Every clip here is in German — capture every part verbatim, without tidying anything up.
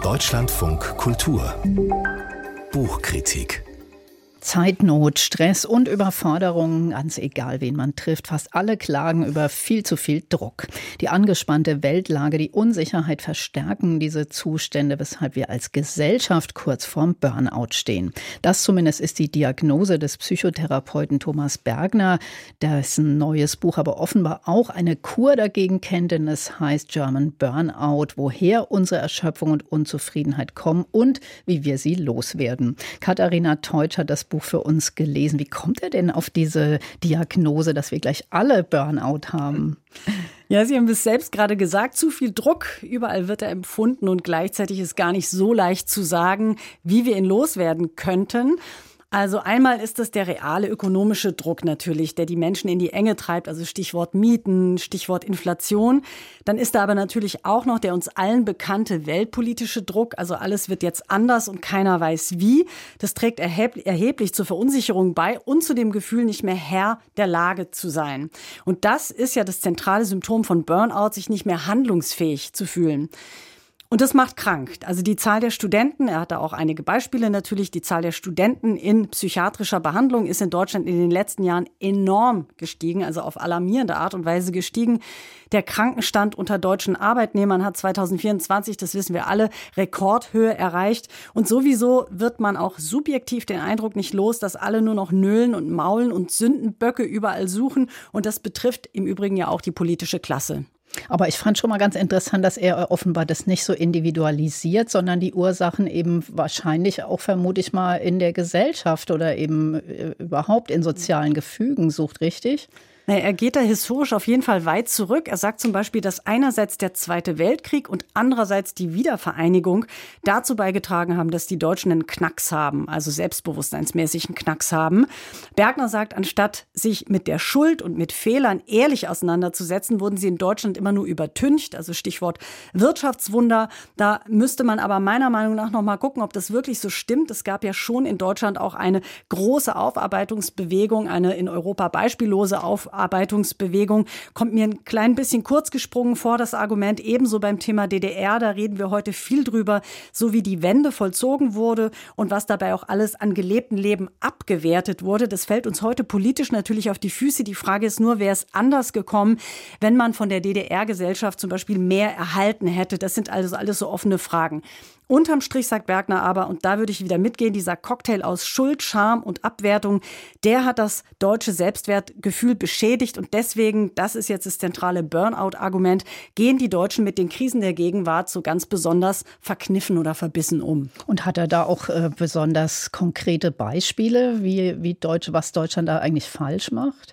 Deutschlandfunk Kultur Buchkritik. Zeitnot, Stress und Überforderung, ganz egal, wen man trifft. Fast alle klagen über viel zu viel Druck. Die angespannte Weltlage, die Unsicherheit verstärken diese Zustände, weshalb wir als Gesellschaft kurz vorm Burnout stehen. Das zumindest ist die Diagnose des Psychotherapeuten Thomas Bergner, dessen neues Buch aber offenbar auch eine Kur dagegen kennt, denn es heißt German Burnout, woher unsere Erschöpfung und Unzufriedenheit kommen und wie wir sie loswerden. Katharina Teutsch hat das Buch für uns gelesen. Wie kommt er denn auf diese Diagnose, dass wir gleich alle Burnout haben? Ja, Sie haben es selbst gerade gesagt, zu viel Druck, überall wird er empfunden und gleichzeitig ist gar nicht so leicht zu sagen, wie wir ihn loswerden könnten. Also einmal ist das der reale ökonomische Druck natürlich, der die Menschen in die Enge treibt, also Stichwort Mieten, Stichwort Inflation. Dann ist da aber natürlich auch noch der uns allen bekannte weltpolitische Druck, also alles wird jetzt anders und keiner weiß wie. Das trägt erheb- erheblich zur Verunsicherung bei und zu dem Gefühl, nicht mehr Herr der Lage zu sein. Und das ist ja das zentrale Symptom von Burnout, sich nicht mehr handlungsfähig zu fühlen. Und das macht krank. Also die Zahl der Studenten, er hat da auch einige Beispiele natürlich, die Zahl der Studenten in psychiatrischer Behandlung ist in Deutschland in den letzten Jahren enorm gestiegen, also auf alarmierende Art und Weise gestiegen. Der Krankenstand unter deutschen Arbeitnehmern hat zwanzig vierundzwanzig, das wissen wir alle, Rekordhöhe erreicht. Und sowieso wird man auch subjektiv den Eindruck nicht los, dass alle nur noch nölen und maulen und Sündenböcke überall suchen. Und das betrifft im Übrigen ja auch die politische Klasse. Aber ich fand schon mal ganz interessant, dass er offenbar das nicht so individualisiert, sondern die Ursachen eben wahrscheinlich auch, vermute ich mal, in der Gesellschaft oder eben überhaupt in sozialen Gefügen sucht, richtig? Naja, er geht da historisch auf jeden Fall weit zurück. Er sagt zum Beispiel, dass einerseits der Zweite Weltkrieg und andererseits die Wiedervereinigung dazu beigetragen haben, dass die Deutschen einen Knacks haben, also selbstbewusstseinsmäßig einen Knacks haben. Bergner sagt, anstatt sich mit der Schuld und mit Fehlern ehrlich auseinanderzusetzen, wurden sie in Deutschland immer nur übertüncht, also Stichwort Wirtschaftswunder. Da müsste man aber meiner Meinung nach noch mal gucken, ob das wirklich so stimmt. Es gab ja schon in Deutschland auch eine große Aufarbeitungsbewegung, eine in Europa beispiellose Aufarbeitungsbewegung. Arbeitungsbewegung, kommt mir ein klein bisschen kurz gesprungen vor, das Argument, ebenso beim Thema D D R, da reden wir heute viel drüber, so wie die Wende vollzogen wurde und was dabei auch alles an gelebtem Leben abgewertet wurde. Das fällt uns heute politisch natürlich auf die Füße. Die Frage ist nur, wäre es anders gekommen, wenn man von der D D R-Gesellschaft zum Beispiel mehr erhalten hätte. Das sind also alles so offene Fragen. Unterm Strich sagt Bergner aber, und da würde ich wieder mitgehen, dieser Cocktail aus Schuld, Scham und Abwertung, der hat das deutsche Selbstwertgefühl beschädigt und deswegen, das ist jetzt das zentrale Burnout-Argument, gehen die Deutschen mit den Krisen der Gegenwart so ganz besonders verkniffen oder verbissen um. Und hat er da auch äh, besonders konkrete Beispiele, wie, wie Deutsch, was Deutschland da eigentlich falsch macht?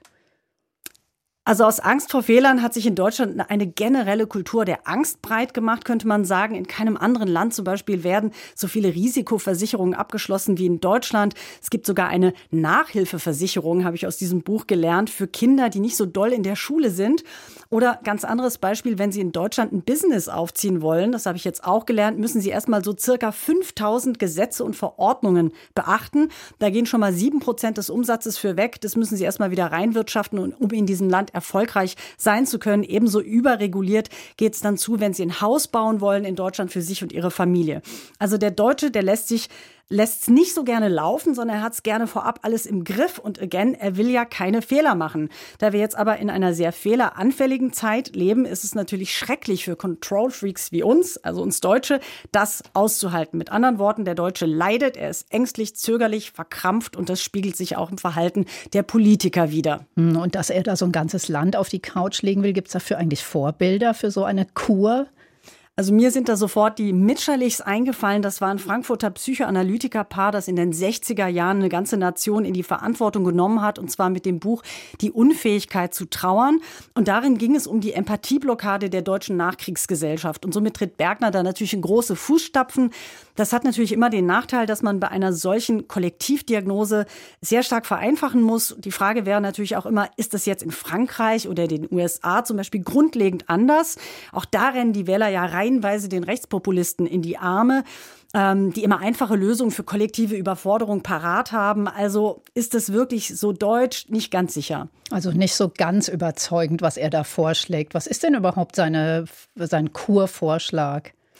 Also aus Angst vor Fehlern hat sich in Deutschland eine generelle Kultur der Angst breit gemacht, könnte man sagen. In keinem anderen Land zum Beispiel werden so viele Risikoversicherungen abgeschlossen wie in Deutschland. Es gibt sogar eine Nachhilfeversicherung, habe ich aus diesem Buch gelernt, für Kinder, die nicht so doll in der Schule sind. Oder ganz anderes Beispiel, wenn Sie in Deutschland ein Business aufziehen wollen, das habe ich jetzt auch gelernt, müssen Sie erstmal so circa fünftausend Gesetze und Verordnungen beachten. Da gehen schon mal sieben Prozent des Umsatzes für weg. Das müssen Sie erstmal wieder reinwirtschaften, um in diesem Land erfolgreich sein zu können. Ebenso überreguliert geht es dann zu, wenn Sie ein Haus bauen wollen in Deutschland für sich und Ihre Familie. Also der Deutsche, der lässt sich lässt es nicht so gerne laufen, sondern er hat es gerne vorab alles im Griff. Und again, er will ja keine Fehler machen. Da wir jetzt aber in einer sehr fehleranfälligen Zeit leben, ist es natürlich schrecklich für Control-Freaks wie uns, also uns Deutsche, das auszuhalten. Mit anderen Worten, der Deutsche leidet, er ist ängstlich, zögerlich, verkrampft und das spiegelt sich auch im Verhalten der Politiker wider. Und dass er da so ein ganzes Land auf die Couch legen will, gibt es dafür eigentlich Vorbilder für so eine Kur? Also mir sind da sofort die Mitscherlichs eingefallen. Das war ein Frankfurter Psychoanalytikerpaar, das in den sechziger Jahren eine ganze Nation in die Verantwortung genommen hat. Und zwar mit dem Buch Die Unfähigkeit zu trauern. Und darin ging es um die Empathieblockade der deutschen Nachkriegsgesellschaft. Und somit tritt Bergner da natürlich in große Fußstapfen. Das hat natürlich immer den Nachteil, dass man bei einer solchen Kollektivdiagnose sehr stark vereinfachen muss. Die Frage wäre natürlich auch immer, ist das jetzt in Frankreich oder den U S A zum Beispiel grundlegend anders? Auch da rennen die Wähler ja reihenweise den Rechtspopulisten in die Arme, ähm, die immer einfache Lösungen für kollektive Überforderung parat haben. Also ist es wirklich so deutsch? Nicht ganz sicher. Also nicht so ganz überzeugend, was er da vorschlägt. Was ist denn überhaupt seine, sein Kurvorschlag?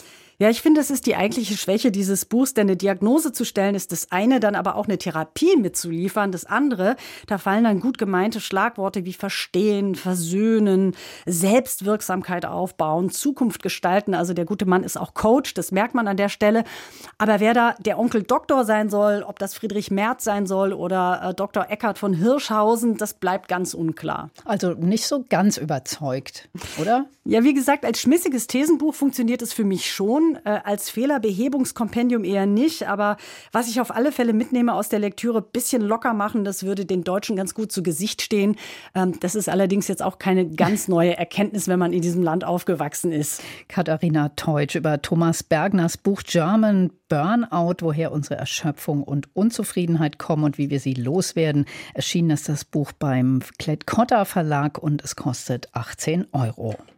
Ja, ich finde, das ist die eigentliche Schwäche dieses Buchs, denn eine Diagnose zu stellen ist das eine, dann aber auch eine Therapie mitzuliefern das andere. Da fallen dann gut gemeinte Schlagworte wie verstehen, versöhnen, Selbstwirksamkeit aufbauen, Zukunft gestalten. Also der gute Mann ist auch Coach, das merkt man an der Stelle. Aber wer da der Onkel Doktor sein soll, ob das Friedrich Merz sein soll oder äh, Doktor Eckhard von Hirschhausen, das bleibt ganz unklar. Also nicht so ganz überzeugt, oder? Ja, wie gesagt, als schmissiges Thesenbuch funktioniert es für mich schon, äh, als Fehlerbehebungskompendium eher nicht. Aber was ich auf alle Fälle mitnehme aus der Lektüre, bisschen locker machen, das würde den Deutschen ganz gut zu Gesicht stehen. Ähm, das ist allerdings jetzt auch keine ganz neue Erkenntnis, wenn man in diesem Land aufgewachsen ist. Katharina Teutsch über Thomas Bergners Buch German Burnout, woher unsere Erschöpfung und Unzufriedenheit kommen und wie wir sie loswerden. Erschienen ist das Buch beim Klett-Cotta Verlag und es kostet achtzehn Euro.